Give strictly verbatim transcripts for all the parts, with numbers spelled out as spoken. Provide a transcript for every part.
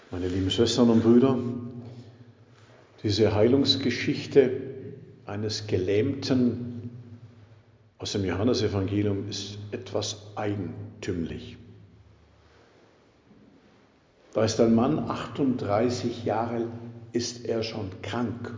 Meine lieben Schwestern und Brüder, diese Heilungsgeschichte eines Gelähmten aus dem Johannesevangelium ist etwas eigentümlich. Da ist ein Mann, achtunddreißig Jahre ist er schon krank.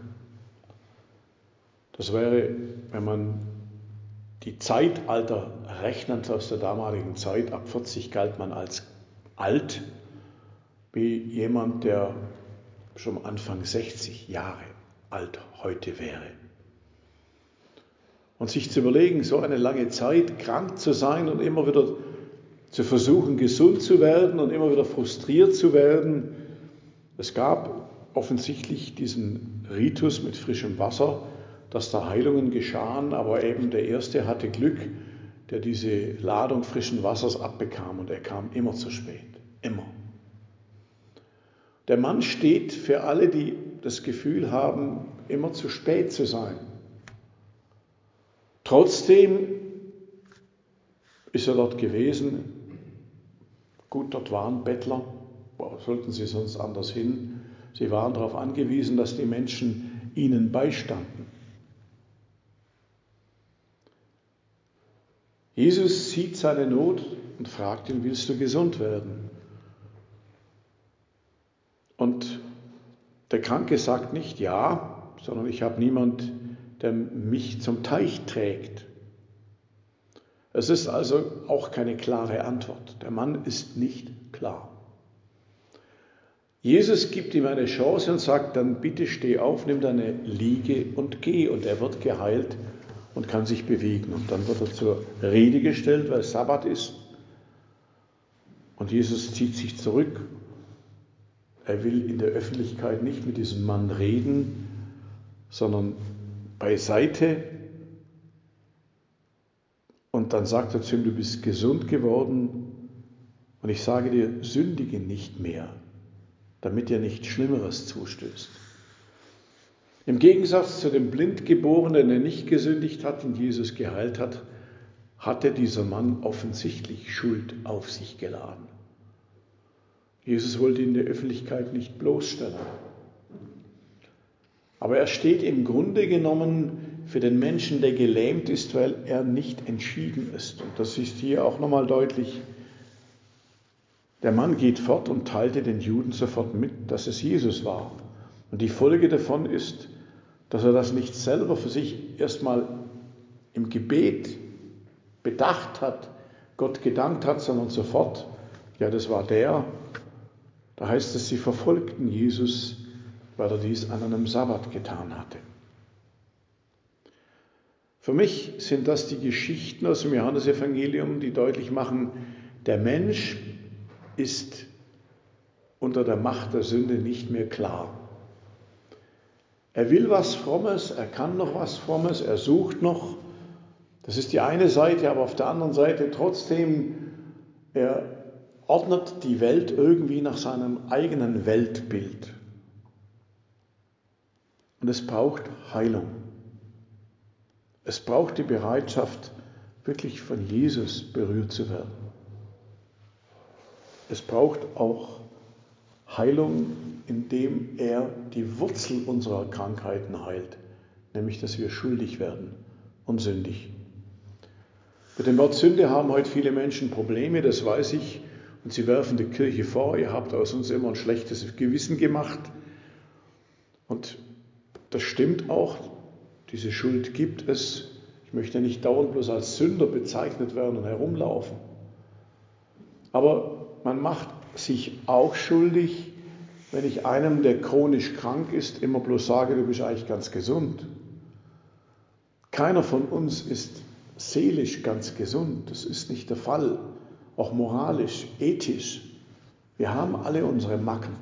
Das wäre, wenn man die Zeitalter rechnet aus der damaligen Zeit, ab vierzig galt man als alt, wie jemand, der schon Anfang sechzig Jahre alt heute wäre. Und sich zu überlegen, so eine lange Zeit krank zu sein und immer wieder zu versuchen, gesund zu werden und immer wieder frustriert zu werden. Es gab offensichtlich diesen Ritus mit frischem Wasser, dass da Heilungen geschahen, aber eben der Erste hatte Glück, der diese Ladung frischen Wassers abbekam, und er kam immer zu spät, immer. Der Mann steht für alle, die das Gefühl haben, immer zu spät zu sein. Trotzdem ist er dort gewesen. Gut, dort waren Bettler, wo sollten sie sonst anders hin? Sie waren darauf angewiesen, dass die Menschen ihnen beistanden. Jesus sieht seine Not und fragt ihn, willst du gesund werden? Und der Kranke sagt nicht ja, sondern ich habe niemand, der mich zum Teich trägt. Es ist also auch keine klare Antwort. Der Mann ist nicht klar. Jesus gibt ihm eine Chance und sagt dann, bitte steh auf, nimm deine Liege und geh. Und er wird geheilt und kann sich bewegen. Und dann wird er zur Rede gestellt, weil es Sabbat ist. Und Jesus zieht sich zurück. Er will in der Öffentlichkeit nicht mit diesem Mann reden, sondern beiseite. Und dann sagt er zu ihm, du bist gesund geworden und ich sage dir, sündige nicht mehr, damit dir nichts Schlimmeres zustößt. Im Gegensatz zu dem Blindgeborenen, der nicht gesündigt hat und Jesus geheilt hat, hatte dieser Mann offensichtlich Schuld auf sich geladen. Jesus wollte ihn in der Öffentlichkeit nicht bloßstellen. Aber er steht im Grunde genommen für den Menschen, der gelähmt ist, weil er nicht entschieden ist. Und das ist hier auch nochmal deutlich. Der Mann geht fort und teilte den Juden sofort mit, dass es Jesus war. Und die Folge davon ist, dass er das nicht selber für sich erstmal im Gebet bedacht hat, Gott gedankt hat, sondern sofort, ja, das war der. Da heißt es, sie verfolgten Jesus, weil er dies an einem Sabbat getan hatte. Für mich sind das die Geschichten aus dem Johannesevangelium, die deutlich machen, der Mensch ist unter der Macht der Sünde nicht mehr klar. Er will was Frommes, er kann noch was Frommes, er sucht noch. Das ist die eine Seite, aber auf der anderen Seite trotzdem, er ordnet die Welt irgendwie nach seinem eigenen Weltbild. Und es braucht Heilung. Es braucht die Bereitschaft, wirklich von Jesus berührt zu werden. Es braucht auch Heilung, indem er die Wurzel unserer Krankheiten heilt, nämlich dass wir schuldig werden und sündig. Mit dem Wort Sünde haben heute viele Menschen Probleme, das weiß ich, und sie werfen der Kirche vor, ihr habt aus uns immer ein schlechtes Gewissen gemacht. Und das stimmt auch, diese Schuld gibt es. Ich möchte nicht dauernd bloß als Sünder bezeichnet werden und herumlaufen. Aber man macht sich auch schuldig, wenn ich einem, der chronisch krank ist, immer bloß sage, du bist eigentlich ganz gesund. Keiner von uns ist seelisch ganz gesund. Das ist nicht der Fall. Auch moralisch, ethisch. Wir haben alle unsere Macken.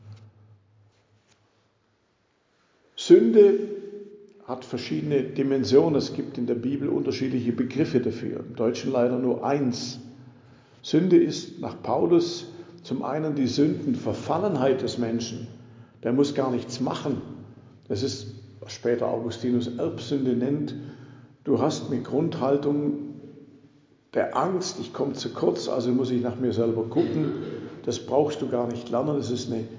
Sünde hat verschiedene Dimensionen. Es gibt in der Bibel unterschiedliche Begriffe dafür. Im Deutschen leider nur eins. Sünde ist nach Paulus zum einen die Sündenverfallenheit des Menschen. Der muss gar nichts machen. Das ist, was später Augustinus Erbsünde nennt. Du hast mit Grundhaltung der Angst, ich komme zu kurz, also muss ich nach mir selber gucken. Das brauchst du gar nicht lernen. Das ist eine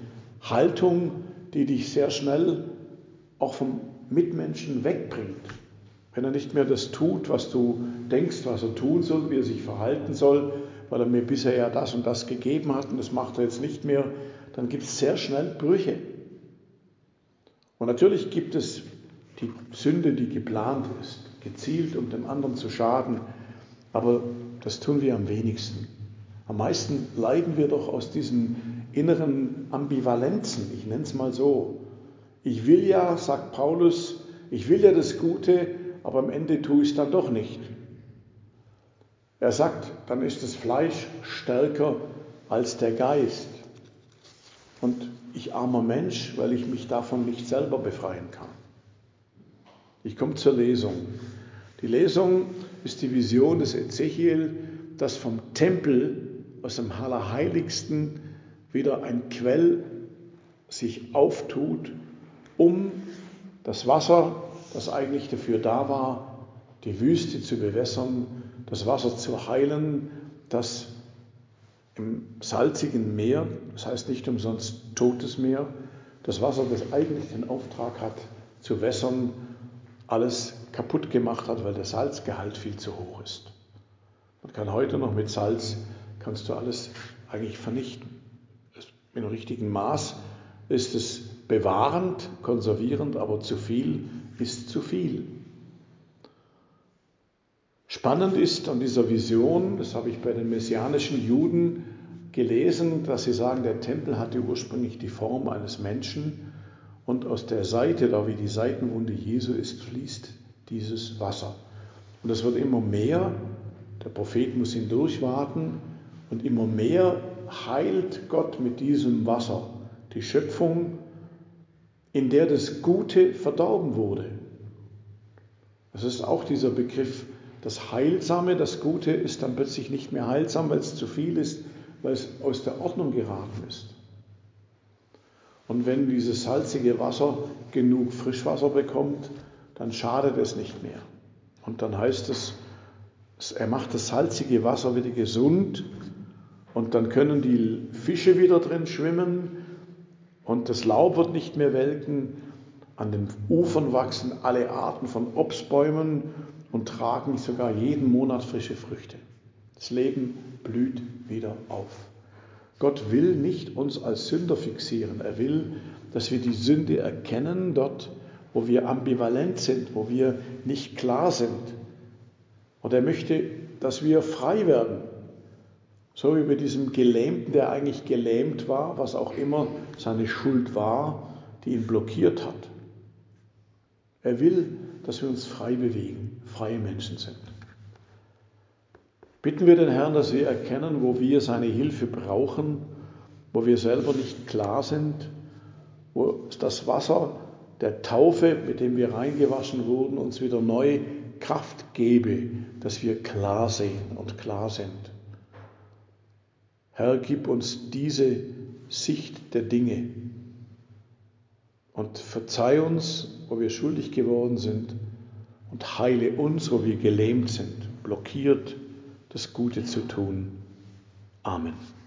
Haltung, die dich sehr schnell auch vom Mitmenschen wegbringt. Wenn er nicht mehr das tut, was du denkst, was er tun soll, wie er sich verhalten soll, weil er mir bisher ja das und das gegeben hat und das macht er jetzt nicht mehr, dann gibt es sehr schnell Brüche. Und natürlich gibt es die Sünde, die geplant ist, gezielt, um dem anderen zu schaden, aber das tun wir am wenigsten. Am meisten leiden wir doch aus diesen inneren Ambivalenzen, ich nenne es mal so. Ich will ja, sagt Paulus, ich will ja das Gute, aber am Ende tue ich es dann doch nicht. Er sagt, dann ist das Fleisch stärker als der Geist. Und ich armer Mensch, weil ich mich davon nicht selber befreien kann. Ich komme zur Lesung. Die Lesung ist die Vision des Ezechiel, dass vom Tempel, aus dem Allerheiligsten, wieder ein Quell sich auftut, um das Wasser, das eigentlich dafür da war, die Wüste zu bewässern, das Wasser zu heilen, das im salzigen Meer, das heißt nicht umsonst Totes Meer, das Wasser, das eigentlich den Auftrag hat, zu wässern, alles kaputt gemacht hat, weil der Salzgehalt viel zu hoch ist. Man kann heute noch mit Salz, kannst du alles eigentlich vernichten. Im richtigen Maß ist es bewahrend, konservierend, aber zu viel ist zu viel. Spannend ist an dieser Vision, das habe ich bei den messianischen Juden gelesen, dass sie sagen, der Tempel hatte ursprünglich die Form eines Menschen und aus der Seite, da wie die Seitenwunde Jesu ist, fließt dieses Wasser. Und es wird immer mehr, der Prophet muss hindurchwarten und immer mehr heilt Gott mit diesem Wasser die Schöpfung, in der das Gute verdorben wurde. Das ist auch dieser Begriff, das Heilsame, das Gute ist dann plötzlich nicht mehr heilsam, weil es zu viel ist, weil es aus der Ordnung geraten ist. Und wenn dieses salzige Wasser genug Frischwasser bekommt, dann schadet es nicht mehr. Und dann heißt es, er macht das salzige Wasser wieder gesund und dann können die Fische wieder drin schwimmen und das Laub wird nicht mehr welken. An den Ufern wachsen alle Arten von Obstbäumen und tragen sogar jeden Monat frische Früchte. Das Leben blüht wieder auf. Gott will nicht uns als Sünder fixieren. Er will, dass wir die Sünde erkennen, dort, wo wir ambivalent sind, wo wir nicht klar sind. Und er möchte, dass wir frei werden. So wie bei diesem Gelähmten, der eigentlich gelähmt war, was auch immer seine Schuld war, die ihn blockiert hat. Er will, dass wir uns frei bewegen, freie Menschen sind. Bitten wir den Herrn, dass wir erkennen, wo wir seine Hilfe brauchen, wo wir selber nicht klar sind, wo das Wasser der Taufe, mit dem wir reingewaschen wurden, uns wieder neu Kraft gebe, dass wir klar sehen und klar sind. Herr, gib uns diese Sicht der Dinge und verzeih uns, wo wir schuldig geworden sind und heile uns, wo wir gelähmt sind, blockiert, das Gute zu tun. Amen.